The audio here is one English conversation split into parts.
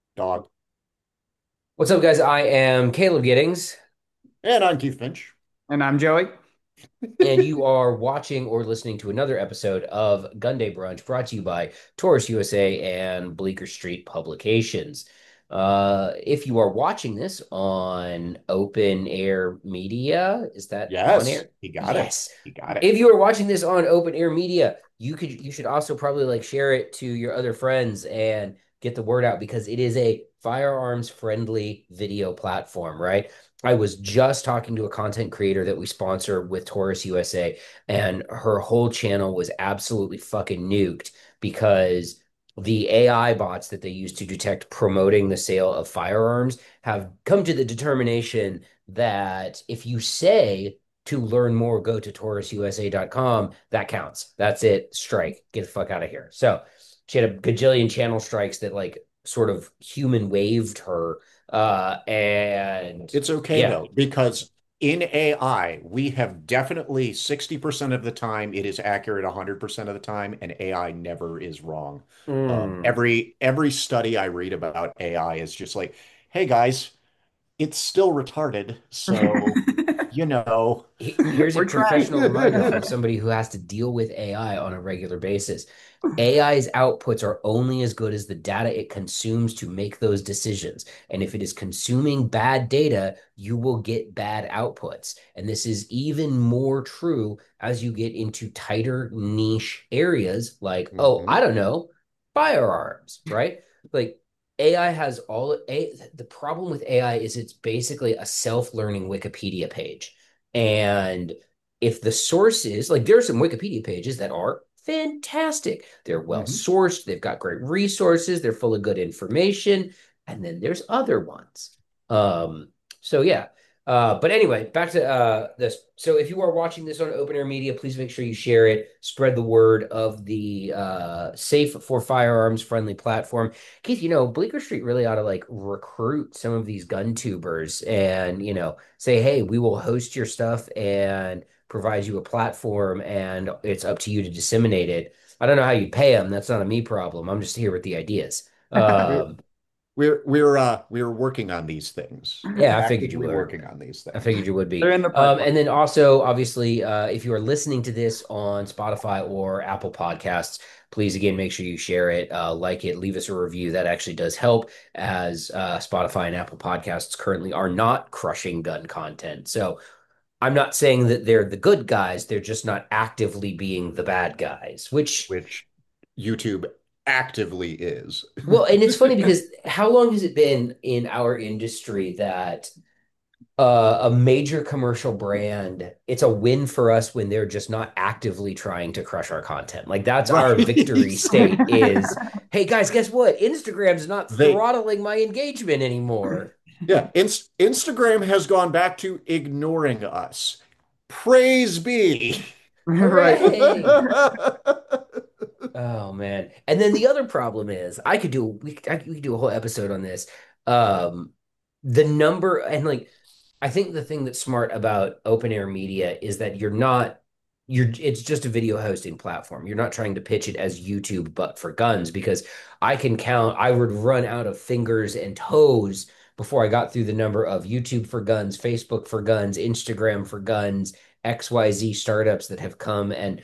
Dog. What's up, guys? I am Caleb Giddings, And I'm Keith Finch. And I'm Joey. and you are watching or listening to another episode of Gun Day Brunch brought to you by Taurus USA and Bleecker Street Publications. If you are watching this on open air media, is that on Yes, air? he got it. Yes. He got it. If you are watching this on open air media, you should also probably like share it to your other friends and get the word out because it is a firearms friendly video platform, right? I was just talking to a content creator that we sponsor with Taurus USA, and her whole channel was absolutely fucking nuked because the AI bots that they use to detect promoting the sale of firearms have come to the determination that if you say to learn more, go to taurususa.com, that counts. That's it. Strike. Get the fuck out of here. So she had a gajillion channel strikes that like sort of human waved her. And It's okay yeah. though, because in AI, we have definitely 60% of the time it is accurate 100% of the time, and AI never is wrong. Mm. Every study I read about AI is just like, hey guys, it's still retarded, so you know. Here's a We're trying. professional reminder from somebody who has to deal with AI on a regular basis. AI's outputs are only as good as the data it consumes to make those decisions. And if it is consuming bad data, you will get bad outputs. And this is even more true as you get into tighter niche areas like, oh, I Mhm. don't know, firearms, right? Like AI has the problem with AI is it's basically a self-learning Wikipedia page. And if the source is like, there are some Wikipedia pages that are fantastic. They're well Mhm. sourced, they've got great resources, they're full of good information. And then there's other ones. Um, so yeah. But anyway, back to this. So if you are watching this on open air media, please make sure you share it, spread the word of the safe for firearms friendly platform. Keith, Bleecker Street really ought to like recruit some of these gun tubers and, say, hey, we will host your stuff and provide you a platform, and it's up to you to disseminate it. I don't know how you pay them. That's not a me problem. I'm just here with the ideas. We're we're working on these things. Yeah, I figured you Actively were. working on these I things. figured you would be. They're in the pipeline. And then also, obviously, if you are listening to this on Spotify or Apple Podcasts, please again make sure you share it, like it, leave us a review. That actually does help, as Spotify and Apple Podcasts currently are not crushing gun content. So I'm not saying that they're the good guys; they're just not actively being the bad guys. Which, Which YouTube actively is. well, and it's funny because how long has it been in our industry that a major commercial brand, it's a win for us when they're just not actively trying to crush our content. Like that's our victory Right. state is, hey guys, guess what? Instagram's not They, throttling my engagement anymore. yeah, Instagram has gone back to ignoring us. Praise be. Right. Hooray! Oh man. And then the other problem is we could do a whole episode on this. Um the number and like I think the thing that's smart about open air media is that you're it's just a video hosting platform. You're not trying to pitch it as YouTube but for guns because I would run out of fingers and toes before I got through the number of YouTube for guns, Facebook for guns, Instagram for guns, XYZ startups that have come and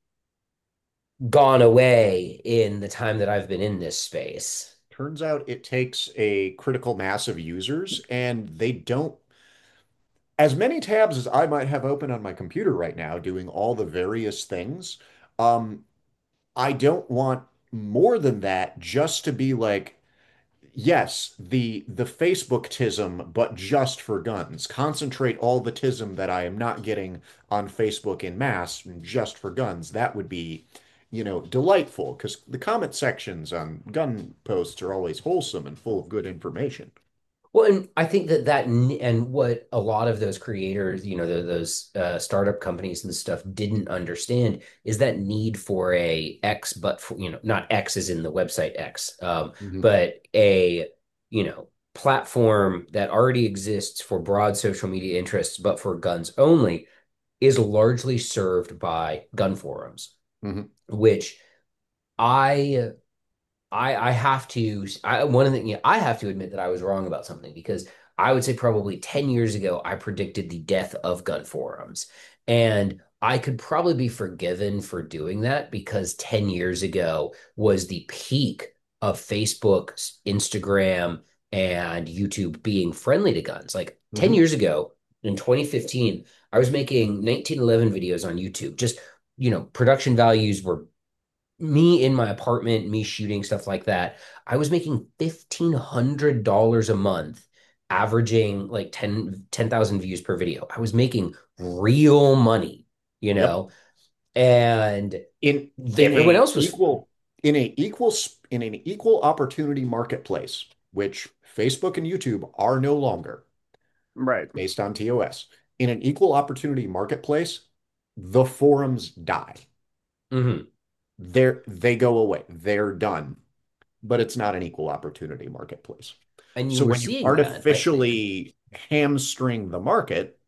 gone away in the time that I've been in this space. Turns out it takes a critical mass of users, and they don't, as many tabs as I might have open on my computer right now doing all the various things. Um, I don't want more than that just to be like, yes, the Facebook tism, but just for guns. Concentrate all the tism that I am not getting on Facebook in mass just for guns. That would be, delightful because the comment sections on gun posts are always wholesome and full of good information. Well, and I think and what a lot of those creators, those startup companies and stuff didn't understand is that need for a X, but for, not X as in the website X, Mhm. but a, platform that already exists for broad social media interests, but for guns only, is largely served by gun forums, Mhm. which I I have to one of the I have to admit that I was wrong about something because I would say probably 10 years ago I predicted the death of gun forums. And I could probably be forgiven for doing that because 10 years ago was the peak of Facebook, Instagram, and YouTube being friendly to guns. Like 10 Hmm. years ago in 2015, I was making 1911 videos on YouTube. Just, production values were me in my apartment, me shooting stuff like that, I was making $1,500 a month, averaging like 10,000 views per video. I was making real money, you Yep. know, and In in everyone a else was, equal in an equal opportunity marketplace, which Facebook and YouTube are no longer Right. based on TOS. In an equal opportunity marketplace, the forums die. mhm. They go away. They're done. But it's not an equal opportunity marketplace. And you So were when you seeing that, I think. artificially hamstring the market,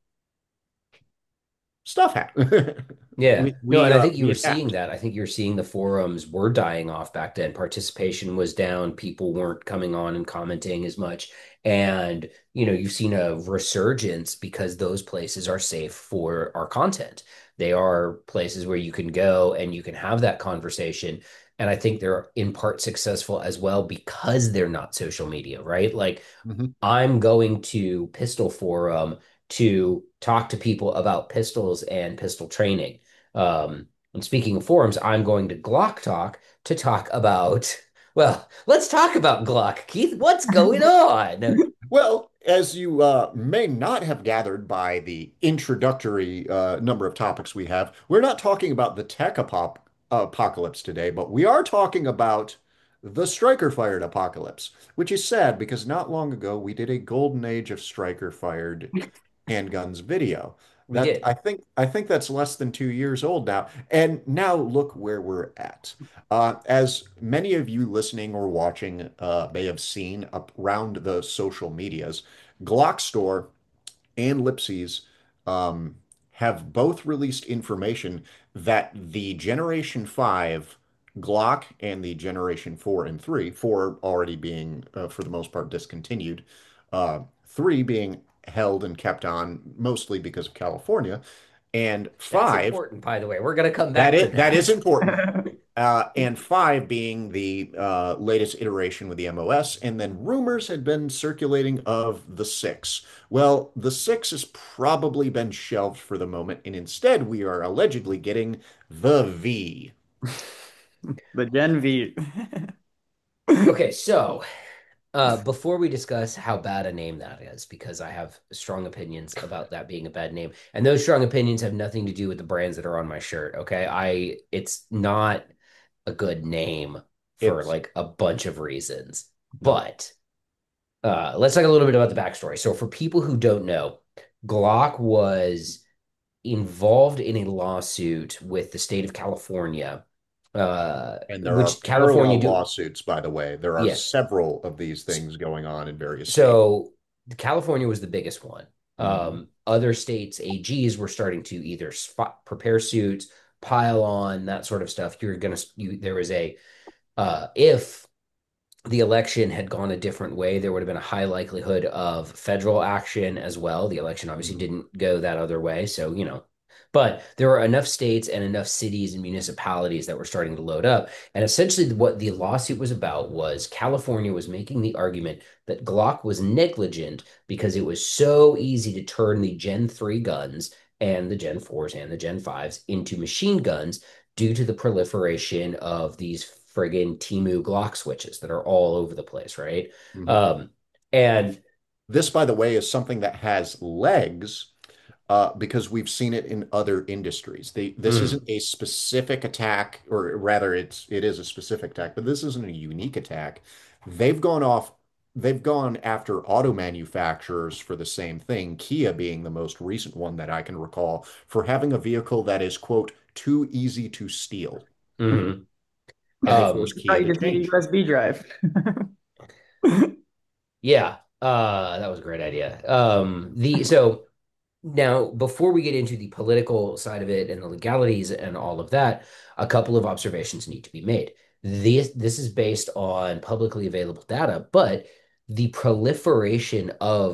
stuff happens. Yeah. No, and I think you We were seeing adapt. that. I think you're seeing the forums were dying off back then. Participation was down. People weren't coming on and commenting as much. And, you've seen a resurgence because those places are safe for our content. They are places where you can go and you can have that conversation. And I think they're in part successful as well because they're not social media, right? Like Mhm. I'm going to Pistol Forum to talk to people about pistols and pistol training. And speaking of forums, I'm going to Glock Talk to talk about, well, let's talk about Glock. Keith, what's going on? Well, as you may not have gathered by the introductory number of topics we have, we're not talking about the apocalypse today, but we are talking about the striker-fired apocalypse, which is sad because not long ago we did a golden age of striker-fired handguns video. We That did. I think that's less than 2 years old now, and now look where we're at. As many of you listening or watching may have seen around the social medias, Glock Store and Lipsys um, have both released information that the Generation 5 Glock and the Generation 4 and 3, 4 already being, for the most part, discontinued, 3 being held and kept on mostly because of California, and That's 5 important, by the way. We're going to come back to that is that. important. And 5 being the latest iteration with the MOS, and then rumors had been circulating of the 6. Well, the 6 has probably been shelved for the moment, and instead we are allegedly getting the V. The Gen V. Okay, so before we discuss how bad a name that is, because I have strong opinions about that being a bad name, and those strong opinions have nothing to do with the brands that are on my shirt. Okay, it's not a good name for It's like a bunch of reasons. no. But let's talk a little bit about the backstory. So, for people who don't know, Glock was involved in a lawsuit with the state of California, And there are which California parallel do. lawsuits, by the way. There are Yes. several of these things going on in various states. So California was the biggest one. Mhm. Other states' AGs were starting to either prepare suits, pile on that sort of stuff. There was if the election had gone a different way, there would have been a high likelihood of federal action as well. The election obviously Mhm. didn't go that other way. So, but there were enough states and enough cities and municipalities that were starting to load up. And essentially, what the lawsuit was about was California was making the argument that Glock was negligent because it was so easy to turn the Gen 3 guns and the Gen 4s and the Gen 5s into machine guns due to the proliferation of these friggin' Timu Glock switches that are all over the place, right? Mhm. Um, and This, by the way, is something that has legs because we've seen it in other industries. This mm, isn't a specific attack, or rather, it is a specific attack, but this isn't a unique attack. They've gone off, they've gone after auto manufacturers for the same thing, Kia being the most recent one that I can recall, for having a vehicle that is, quote, too easy to steal. mm, And they forced Oh, Kia you to just need a change. USB drive. yeah, that was a great idea. The so now before we get into the political side of it and the legalities and all of that, a couple of observations need to be made. This is based on publicly available data, but the proliferation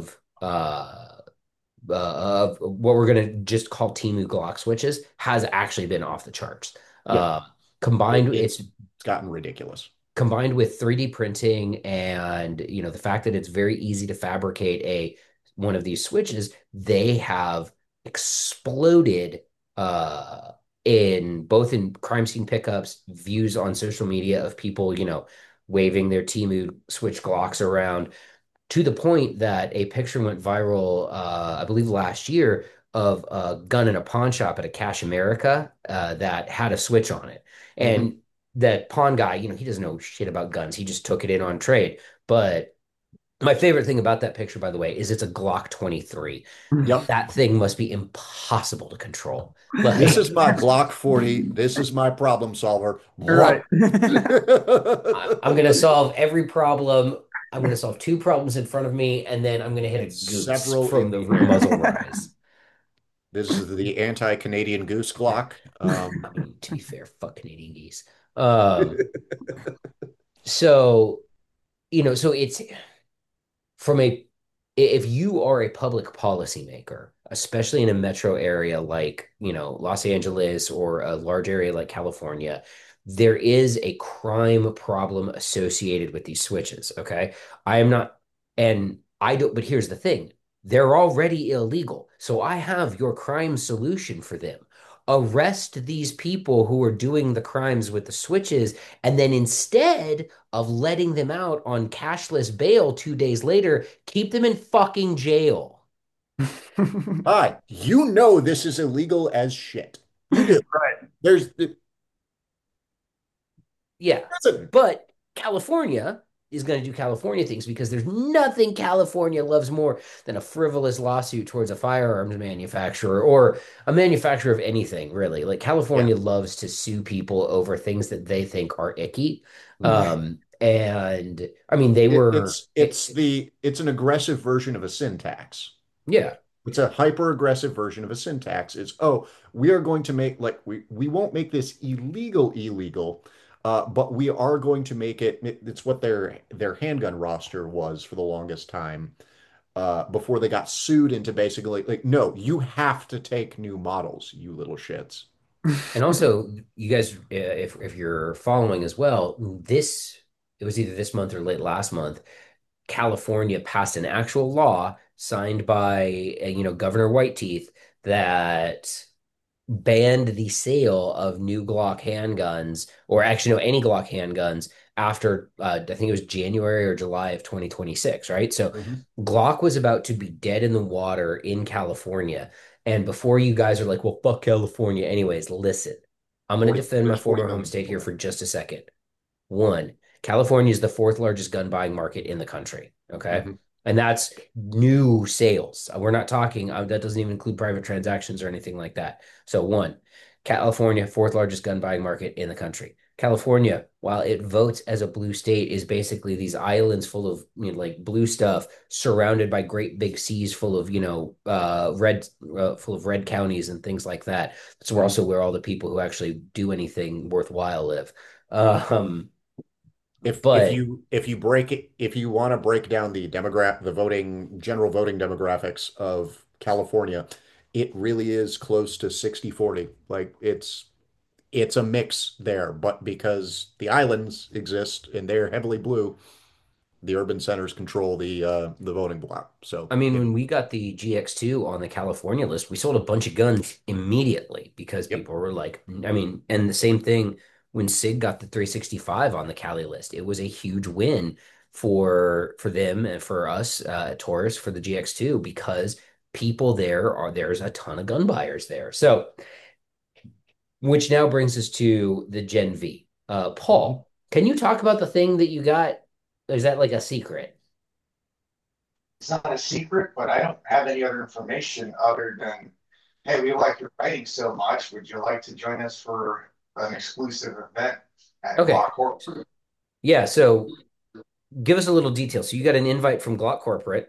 of what we're going to just call Temu Glock switches has actually been off the charts. Yeah, Uh, combined, it's gotten ridiculous. combined with 3D printing and the fact that it's very easy to fabricate a one of these switches, they have exploded in both in crime scene pickups, views on social media of people, waving their Temu switch Glocks around to the point that a picture went viral, I believe last year, of a gun in a pawn shop at a Cash America that had a switch on it. Hmm. And that pawn guy, he doesn't know shit about guns. He just took it in on trade. But my favorite thing about that picture, by the way, is it's a Glock 23. Yep. That thing must be impossible to control. This Like, is my Glock 40. This is my problem solver. Right. Blah. I'm going to solve every problem. I'm going to solve two problems in front of me, and then I'm going to hit a And goose several from in the the air. muzzle rise. This is the anti-Canadian goose Glock. I mean, to be fair, fuck Canadian geese. Um, so so it's from a if you are a public policymaker, especially in a metro area like, Los Angeles or a large area like California, there is a crime problem associated with these switches. Okay. I am not, and I don't, but here's the thing, they're already illegal. So I have your crime solution for them. Arrest these people who are doing the crimes with the switches, and then instead of letting them out on cashless bail 2 days later, keep them in fucking jail. Hi, you know this is illegal as shit. You do. Right. There's Yeah. listen. But California is going to do California things because there's nothing California loves more than a frivolous lawsuit towards a firearms manufacturer or a manufacturer of anything, really. Like Yeah. California loves to sue people over things that they think are icky. Mhm. And I mean, they were, It's an aggressive version of a syntax. yeah. It's a hyper aggressive version of a syntax. It's, oh, we are going to make like we won't make this illegal, but we are going to make it's what their handgun roster was for the longest time, before they got sued into basically like, no, you have to take new models, you little shits. And also, you guys, if you're following as well, it was either this month or late last month. California passed an actual law signed by Governor Whiteteeth that banned the sale of new Glock handguns, or actually no, any Glock handguns after I think it was January or July of 2026, right? So Mhm. Glock was about to be dead in the water in California. And before you guys are like, well, fuck California anyways, listen, I'm going to 40, defend my there's 40 former home million state people here there. for just a second. One, California is the fourth largest gun buying market in the country. Okay. Mhm. And that's new sales. We're not talking, that doesn't even include private transactions or anything like that. So, one, California, fourth largest gun buying market in the country. California, while it votes as a blue state, is basically these islands full of like blue stuff, surrounded by great big seas full of red, full of red counties and things like that. That's Mhm. also where all the people who actually do anything worthwhile live. Um, but If you want to break down the voting general voting demographics of California, it really is close to 60-40. Like it's a mix there, but because the islands exist and they're heavily blue, the urban centers control the voting block. So I mean, when we got the GX2 on the California list, we sold a bunch of guns immediately because yep. people were like, I mean, and the same thing when SIG got the 365 on the Cali list. It was a huge win for them and for us at Taurus for the GX2 because there's a ton of gun buyers there. So, which now brings us to the Gen V. Mhm. Paul, can you talk about the thing that you got? Is that like a secret? It's not a secret, but I don't have any other information other than, hey, we like your writing so much. Would you like to join us for an exclusive event at Okay. Glock Corp? Yeah, so give us a little detail. So you got an invite from Glock Corporate.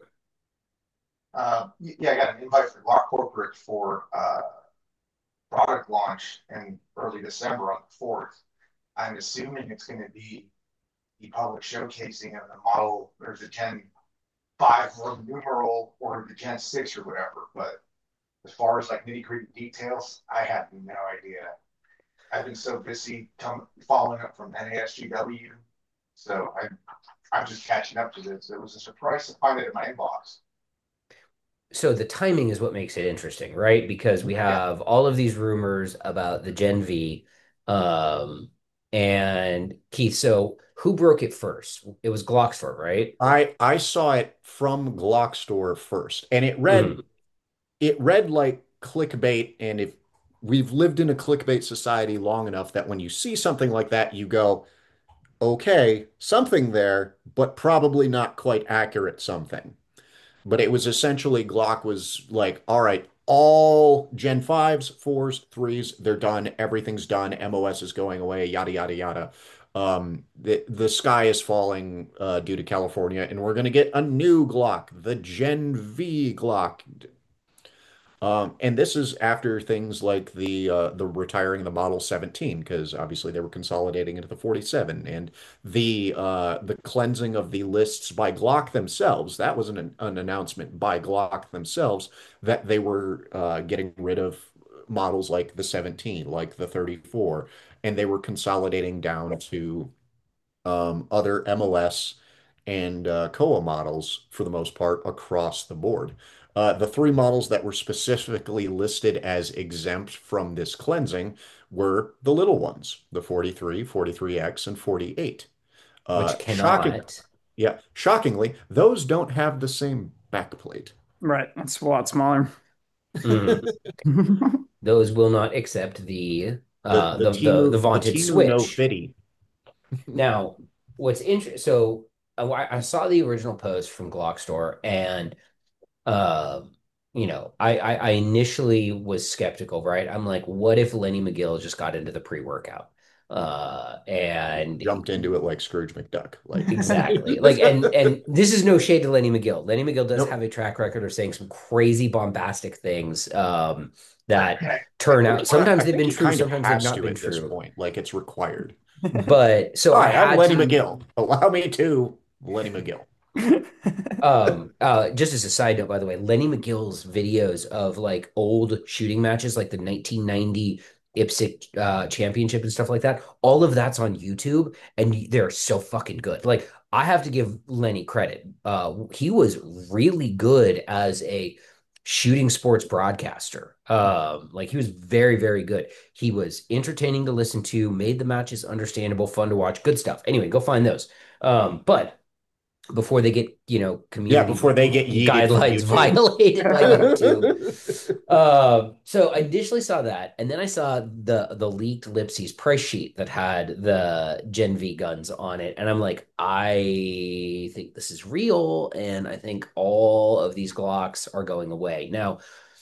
Yeah, I got an invite for Glock Corporate for product launch in early December on the 4th. I'm assuming it's going to be the public showcasing of the model or the Gen 5 or numeral or the Gen 6 or whatever. But as far as like nitty gritty details, I have no idea. I've been so busy following up from NASGW. So I'm just catching up to this. It was a surprise to find it in my inbox. So the timing is what makes it interesting, right? Because we Yeah. have all of these rumors about the Gen V. Um, and Keith, so who broke it first? It was Glockstore, right? I saw it from Glock Store first, and Mhm. it read like clickbait. And if we've lived in a clickbait society long enough that when you see something like that, you go, okay, something there, but probably not quite accurate something. But it was essentially Glock was like, all right, all Gen 5s, 4s, 3s, they're done. Everything's done. MOS is going away, yada, yada, yada. The sky is falling due to California, and we're going to get a new Glock, the Gen V Glock. And this is after things like the retiring the Model 17, because obviously they were consolidating into the 47, and the cleansing of the lists by Glock themselves. That was an announcement by Glock themselves that they were getting rid of models like the 17, like the 34, and they were consolidating down to other MOS and COA models for the most part across the board. The three models that were specifically listed as exempt from this cleansing were the little ones, the 43, 43X, and 48. Which Shocking, cannot. yeah, shockingly, those don't have the same backplate. Right. That's a lot smaller. Mhm. Those will not accept the The vaunted Timu no Switch. 50. Now, what's interesting, so I saw the original post from Glockstore, and uh, I initially was skeptical, right? I'm like, what if Lenny McGill just got into the pre-workout? And Jumped into it like Scrooge McDuck. Like, exactly. Like, and this is no shade to Lenny McGill. Lenny McGill does have nope. a track record of saying some crazy bombastic things that I, turn out. Sometimes I they've think been he true, kind of sometimes they've has not to been at this true. point. Like it's required. But so I Hi, I'm had Lenny to. McGill. Allow me to Lenny McGill. Just as a side note, by the way, Lenny McGill's videos of like old shooting matches, like the 1990 IPSC championship and stuff like that, all of that's on YouTube, and they're so fucking good. Like I have to give Lenny credit. He was really good as a shooting sports broadcaster. Like he was very, very good. He was entertaining to listen to, made the matches understandable, fun to watch, good stuff. Anyway, go find those. But before they get, Yeah, community before they get yeeted from guidelines YouTube. violated by YouTube. So I initially saw that, and then I saw the leaked Lipsy's price sheet that had the Gen V guns on it, and I'm like, I think this is real, and I think all of these Glocks are going away. Now,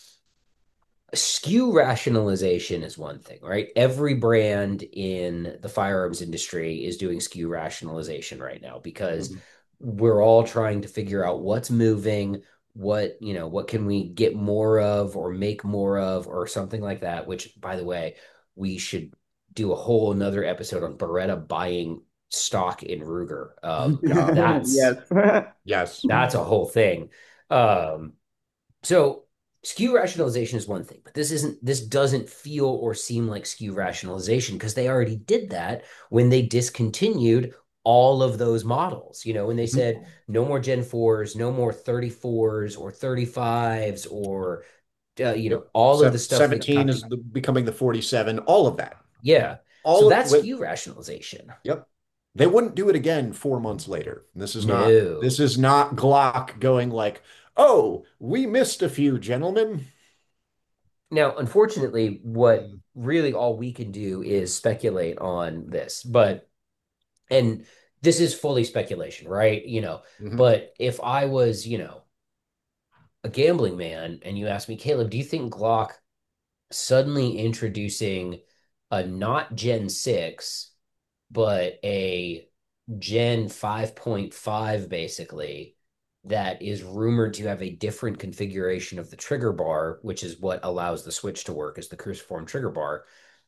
SKU rationalization is one thing, right? Every brand in the firearms industry is doing SKU rationalization right now because Mhm. we're all trying to figure out what's moving, what can we get more of or make more of or something like that, which by the way, we should do a whole another episode on Beretta buying stock in Ruger. That's Yes. Yes. that's a whole thing. Um, so SKU rationalization is one thing, but this doesn't feel or seem like SKU rationalization because they already did that when they discontinued all of those models. When they Mhm. said no more Gen 4s, no more 34s or 35s or Yep. all of the stuff that 17 got is becoming the 47, all of that. yeah. So All of that's with SKU rationalization. yep. They wouldn't do it again 4 months later. This No. is not Glock going like, "Oh, we missed a few, gentlemen." Now, unfortunately, what Mm. really all we can do is speculate on this, and this is fully speculation, right? Mhm. But if I was, a gambling man and you asked me, Caleb, do you think Glock suddenly introducing a not Gen 6, but a Gen 5.5 basically that is rumored to have a different configuration of the trigger bar, which is what allows the switch to work as the cruciform trigger bar.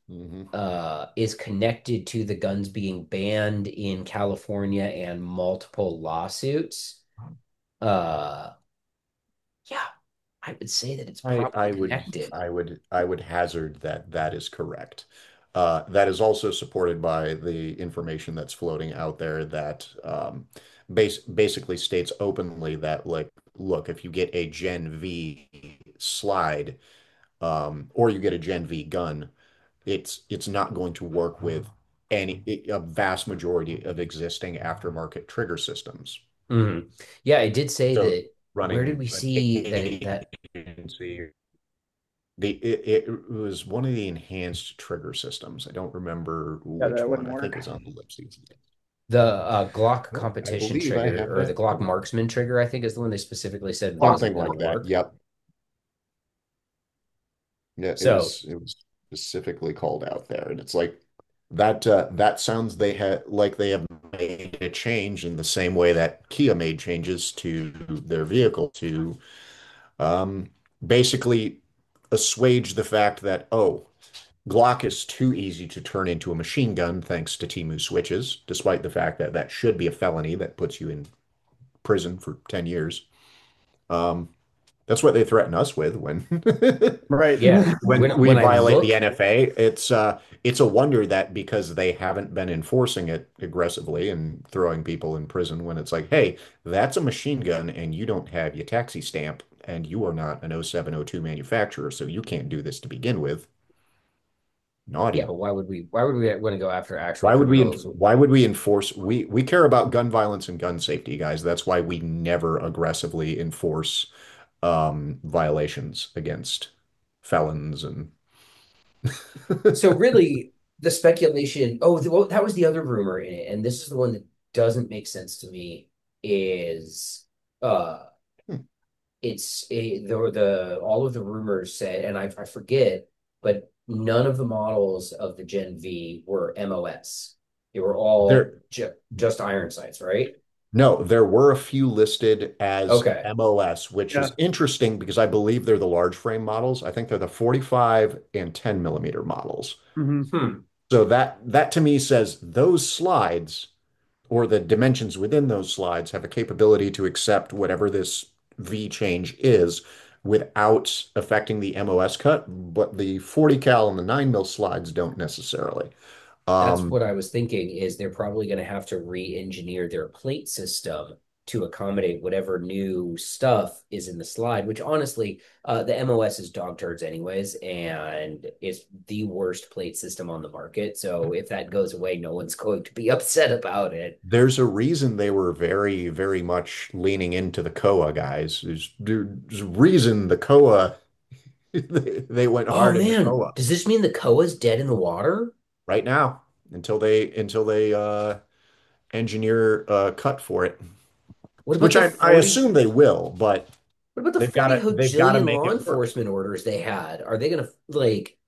Hmm. is connected to the guns being banned in California and multiple lawsuits. Uh, yeah, I would say that it's I probably I would connected. I would hazard that that is correct. That is also supported by the information that's floating out there that basically states openly that, like, look, if you get a Gen V slide, or you get a Gen V gun, it's not going to work with a vast majority of existing aftermarket trigger systems. Mhm. Yeah, it did say So that. Where did running we an see that? agency, it was one of the enhanced trigger systems. I don't remember Yeah, which that one. wouldn't I think it work. was on the Lipsy. The Glock Oh, I competition believe I trigger have or the that Glock pulled up. marksman trigger, I think is the one they specifically said wasn't Something going to like that. work. Yep. Yeah, So, it was specifically called out there, and it's like that sounds they had like they have made a change in the same way that Kia made changes to their vehicle to um, basically assuage the fact that, oh, Glock is too easy to turn into a machine gun thanks to Timu switches, despite the fact that that should be a felony that puts you in prison for 10 years. Um, that's what they threaten us with when Right. yeah, when we when I violate the look, NFA. It's a wonder that because they haven't been enforcing it aggressively and throwing people in prison when it's like, hey, that's a machine gun and you don't have your taxi stamp and you are not an 0702 manufacturer, so you can't do this to begin with. yeah, Naughty. but why would we want to go after actual criminals? Why would we enforce we care about gun violence and gun safety, guys. That's why we never aggressively enforce violations against felons and So really, the speculation. Oh, well, that was the other rumor in it, and this is the one that doesn't make sense to me. Is uh, the all of the rumors said, and I forget, but none of the models of the Gen V were MOS. They were all there just iron sights, right? no, there were a few listed as Okay. MOS, which Yeah. is interesting because I believe they're the large frame models. I think they're the 45 and 10 millimeter models. Hmm. Hmm. So that to me says those slides or the dimensions within those slides have a capability to accept whatever this V change is without affecting the MOS cut, but the 40 cal and the 9 mil slides don't necessarily. That's Um, what I was thinking is they're probably going to have to re-engineer their plate system to accommodate whatever new stuff is in the slide, which honestly, the MOS is dog turds anyways, and it's the worst plate system on the market. So if that goes away, no one's going to be upset about it. there's a reason they were very, very much leaning into the Koa guys. There's a reason the Koa they went Oh hard in the man, Koa does this mean the Koa's dead in the water? right now until they engineer a cut for it, What about which the I 40? assume they will, but What about the they've 40 got to hojillion make law it work. enforcement orders they had? Are they gonna like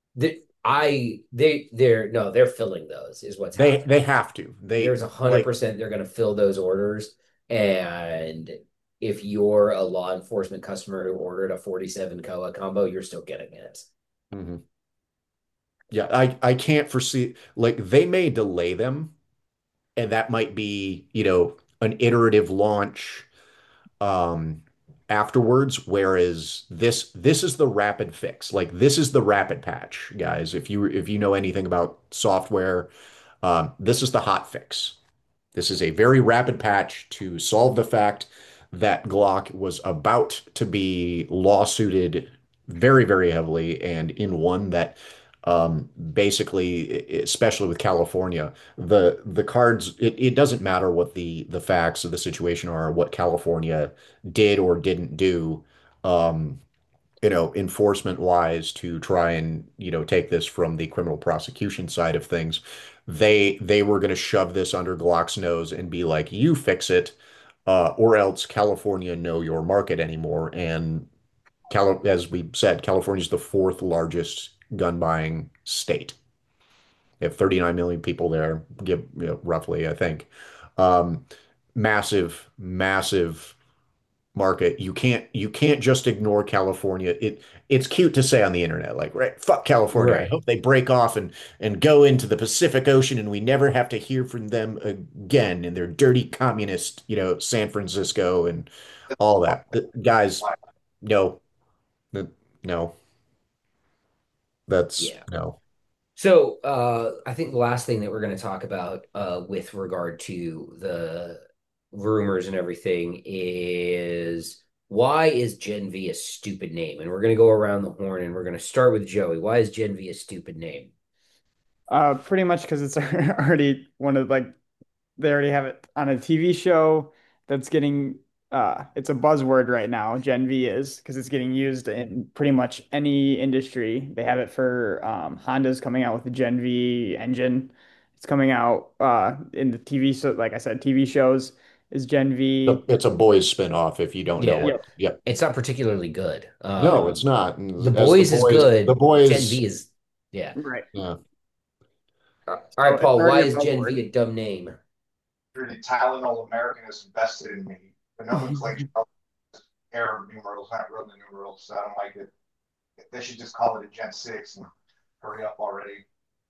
they're no, they're filling those is what's They happening. have to. There's They a hundred like percent they're gonna fill those orders. And if you're a law enforcement customer who ordered a 47 koa combo, you're still getting it. mhm. Yeah, I can't foresee like they may delay them and that might be, an iterative launch um afterwards, whereas this is the rapid fix. Like this is the rapid patch, guys. If you know anything about software, this is the hot fix. This is a very rapid patch to solve the fact that Glock was about to be lawsuited very, very heavily and in one that basically, especially with California, the cards, it doesn't matter what the facts of the situation are, what California did or didn't do. Um, enforcement wise to try and, take this from the criminal prosecution side of things. They were going to shove this under Glock's nose and be like, you fix it, or else California know your market anymore. And as we said, California is the fourth largest gun buying state. They have 39 million people there, roughly, I think. Um, massive, massive market. You can't just ignore California. It's cute to say on the internet, like, right, fuck California. I Right. hope they break off and go into the Pacific Ocean and we never have to hear from them again in their dirty communist, San Francisco and all that. Guys, no, no, that's Yeah. no. So I think the last thing that we're going to talk about with regard to the rumors and everything is why is Gen V a stupid name? And we're going to go around the horn and we're going to start with Joey. Why is Gen V a stupid name? Pretty much because it's already one of like they already have it on a TV show that's getting it's a buzzword right now. Gen V is because it's getting used in pretty much any industry. They have it for Honda's coming out with the Gen V engine. It's coming out in the TV, so like I said, TV shows is Gen V. It's a boys spin-off if you don't know Yeah, Yeah, what. Yep. it's not particularly good. No, it's not. The And as Boys is the good. Gen boys, V is, yeah. right. yeah. All So right, it's Paul, why already a is Gen V buzzword. a dumb name? The Tylenol American is invested in me. The nomenclature of Arab numerals, not Roman numerals, so I don't like it. They should just call it a Gen 6 and hurry up already.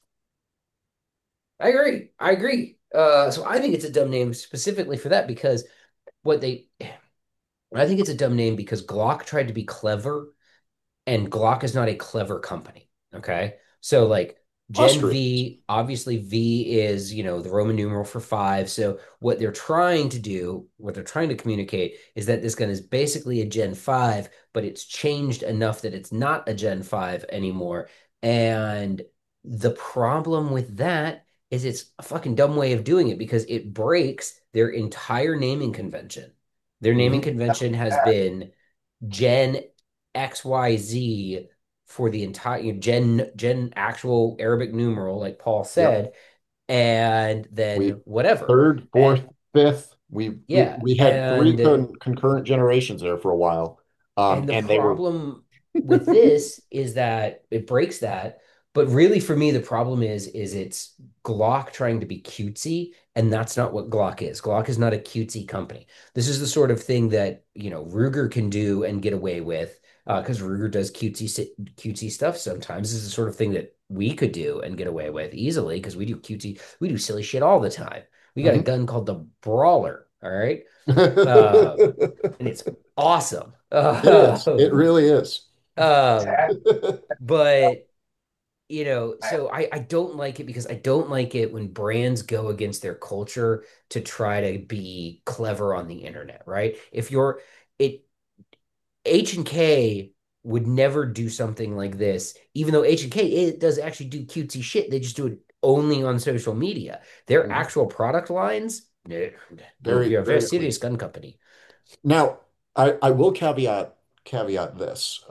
I agree. I agree. So I think it's a dumb name specifically for that because what they, I think it's a dumb name because Glock tried to be clever and Glock is not a clever company. Okay. So like Gen Austrian. V, obviously V is, the Roman numeral for five. So what they're trying to do, what they're trying to communicate is that this gun is basically a Gen 5, but it's changed enough that it's not a Gen 5 anymore. And the problem with that is it's a fucking dumb way of doing it because it breaks their entire naming convention. Their naming Hmm. convention has been Gen XYZ for the entire Gen actual Arabic numeral, like Paul Yep. said, and We then whatever. third, And fourth, fifth. We had three and concurrent generations there for a while. And the And they were problem with this is that it breaks that. But really, for me, the problem is it's Glock trying to be cutesy, and that's not what Glock is. Glock is not a cutesy company. This is the sort of thing that, Ruger can do and get away with, because Ruger does cutesy stuff sometimes. This is the sort of thing that we could do and get away with easily because we do silly shit all the time. We got a Mhm. gun called the Brawler, all right? Um, and it's awesome. It is. It really is. Um, Tad, but so I don't like it because I don't like it when brands go against their culture to try to be clever on the internet, right? If you're it H&K would never do something like this, even though H&K it does actually do cutesy shit. They just do it only on social media. Their Mhm. actual product lines, no, Very, we are a very very clean. serious gun company. Now, I will caveat this.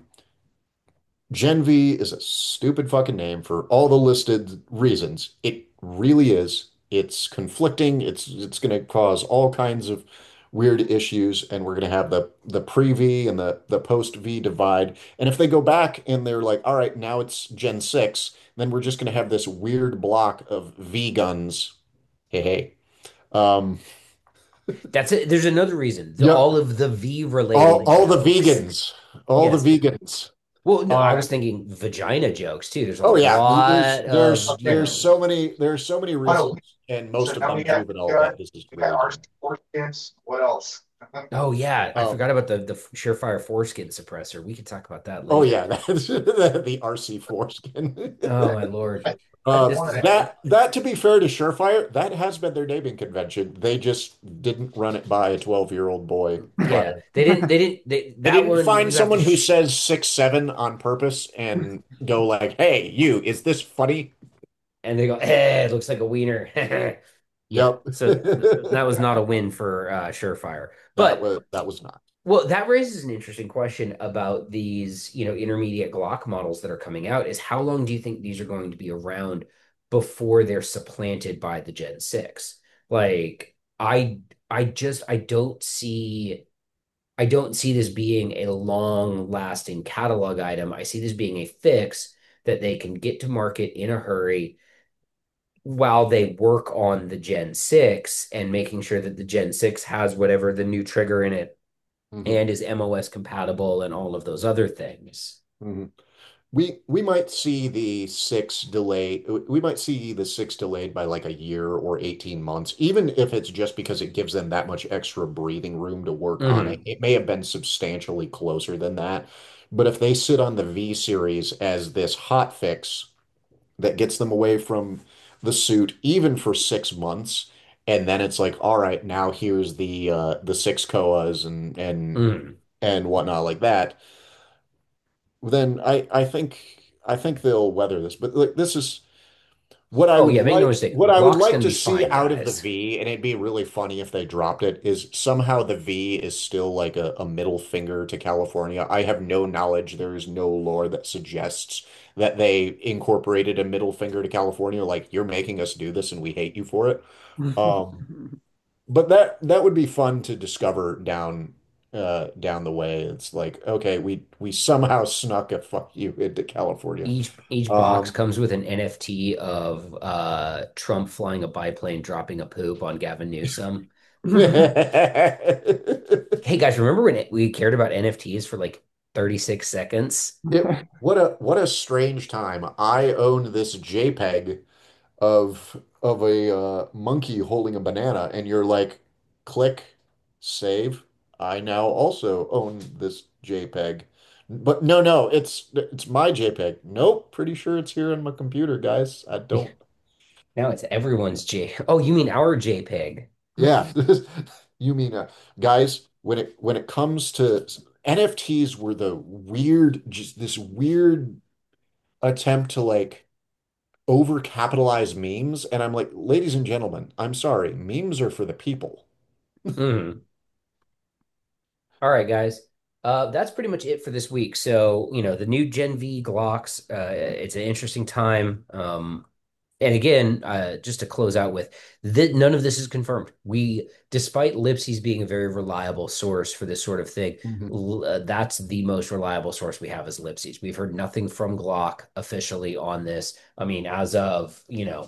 Gen V is a stupid fucking name for all the listed reasons. It really is. It's conflicting. It's going to cause all kinds of weird issues, and we're going to have the pre-V and the post-V divide. And if they go back and they're like, all right, now it's Gen 6, then we're just going to have this weird block of V guns. Hey, hey. Um, That's it. There's another reason. yep. All of the V related All the jokes. vegans. All the Yes. vegans. Well, no, I Uh, was thinking vagina jokes too. There's a Oh yeah, lot of, there's so many what else? reasons, and So most of now them juvenile that this is we got really our dumb. sports kids. What else? oh yeah, I Um, forgot about the Surefire foreskin suppressor. We could talk about that oh later. yeah, that's the RC foreskin. Oh my Lord. I This wanted to That to be fair to Surefire, that has been their naming convention. They just didn't run it by a 12-year-old boy yeah, prior. they They that didn't one find you have to someone who says 6'7" on purpose and go like, "Hey, you, is this funny?" and they go, it looks like a wiener. Yeah. Yep. So that was not a win for Surefire. But That was not. well, that raises an interesting question about these, intermediate Glock models that are coming out is how long do you think these are going to be around before they're supplanted by the Gen 6? Like I don't see this being a long-lasting catalog item. I see this being a fix that they can get to market in a hurry while they work on the Gen 6 and making sure that the Gen 6 has whatever the new trigger in it Hmm. and is MOS compatible and all of those other things. Hmm. We might see the six delayed. We might see the six delayed by like a year or 18 months, even if it's just because it gives them that much extra breathing room to work on it. Hmm. It may have been substantially closer than that. But if they sit on the V series as this hot fix that gets them away from the suit, even for 6 months, and then it's like, all right, now here's the six COAs Hmm. and whatnot like that, then I think they'll weather this. But like this is Oh yeah, make no mistake. what I would Glock's like gonna to be see fine, out of the guys. V, and it'd be really funny if they dropped it, is somehow the V is still like a middle finger to California. I have no knowledge. There is no lore that suggests that they incorporated a middle finger to California, like you're making us do this and we hate you for it. Um, but that would be fun to discover down the way. It's like, okay, we somehow snuck a fuck you into California. Each box Um, comes with an NFT of Trump flying a biplane, dropping a poop on Gavin Newsom. Hey guys, remember when we cared about NFTs for like 36 seconds? what a strange time. I owned this JPEG of a monkey holding a banana, and you're like, click, save. I now also own this JPEG. But no, it's my JPEG. Nope, pretty sure it's here on my computer, guys. I don't. Now it's everyone's J. Oh, you mean our JPEG? Yeah, you mean guys? When it comes to NFTs, were the weird, just this weird attempt to like overcapitalize memes, and I'm like, ladies and gentlemen, I'm sorry, memes are for the people. Mhm. All right, guys. That's pretty much it for this week. So, the new Gen V Glocks, it's an interesting time. And again, just to close out with, none of this is confirmed. Despite Lipsy's being a very reliable source for this sort of thing, Mhm. that's the most reliable source we have is Lipsy's. We've heard nothing from Glock officially on this. I mean, as of,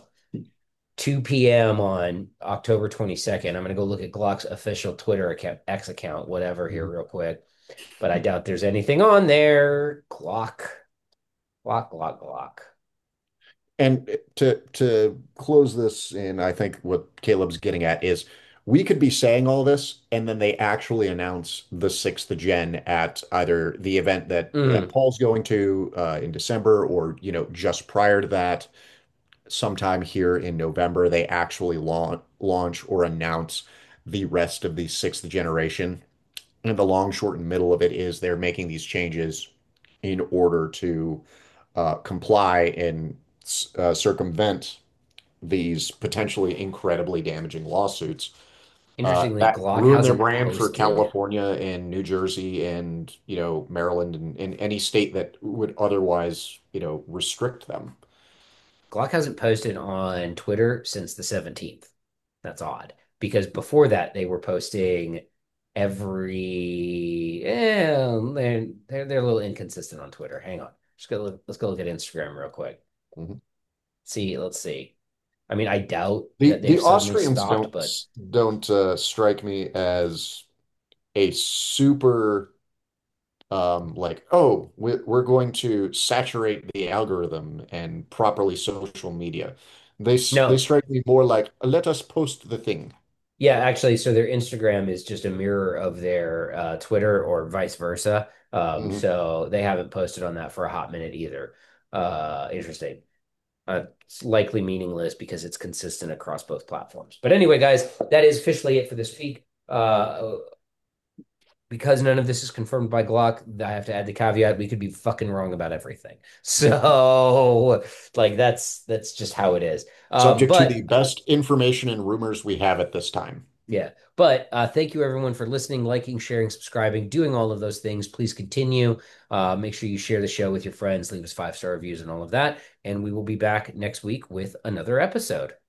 2 p.m. on October 22nd. I'm going to go look at Glock's official Twitter account, X account, whatever here Mhm. real quick. But I doubt there's anything on there. Glock, Glock, Glock, Glock. And to close this in, I think what Caleb's getting at is we could be saying all this, and then they actually announce the sixth gen at either the event that Mhm. Paul's going to in December, or just prior to that, sometime here in November, they actually launch or announce the rest of the sixth generation. And the long, short, and middle of it is they're making these changes in order to comply and circumvent these potentially incredibly damaging lawsuits Interestingly, that Glock ruin their hasn't brand for posted. California and New Jersey and Maryland and any state that would otherwise restrict them. Glock hasn't posted on Twitter since the 17th. That's odd because before that they were posting every. They're a little inconsistent on Twitter. Hang on, let's go look at Instagram real quick. Mhm. Let's see. I mean, I doubt The that they've the suddenly Austrians stopped, don't but don't strike me as a super like, oh, we're going to saturate the algorithm and properly social media. They no, strike me more like, let us post the thing. yeah, actually, so their Instagram is just a mirror of their Twitter or vice versa. Mhm. So they haven't posted on that for a hot minute either. Interesting. It's likely meaningless because it's consistent across both platforms. But anyway, guys, that is officially it for this week. Because none of this is confirmed by Glock, I have to add the caveat we could be fucking wrong about everything. So, like, that's just how it is. Subject to the But best information and rumors we have at this time. Yeah. But thank you everyone for listening, liking, sharing, subscribing, doing all of those things. Please continue. Make sure you share the show with your friends, leave us 5-star reviews and all of that. And we will be back next week with another episode.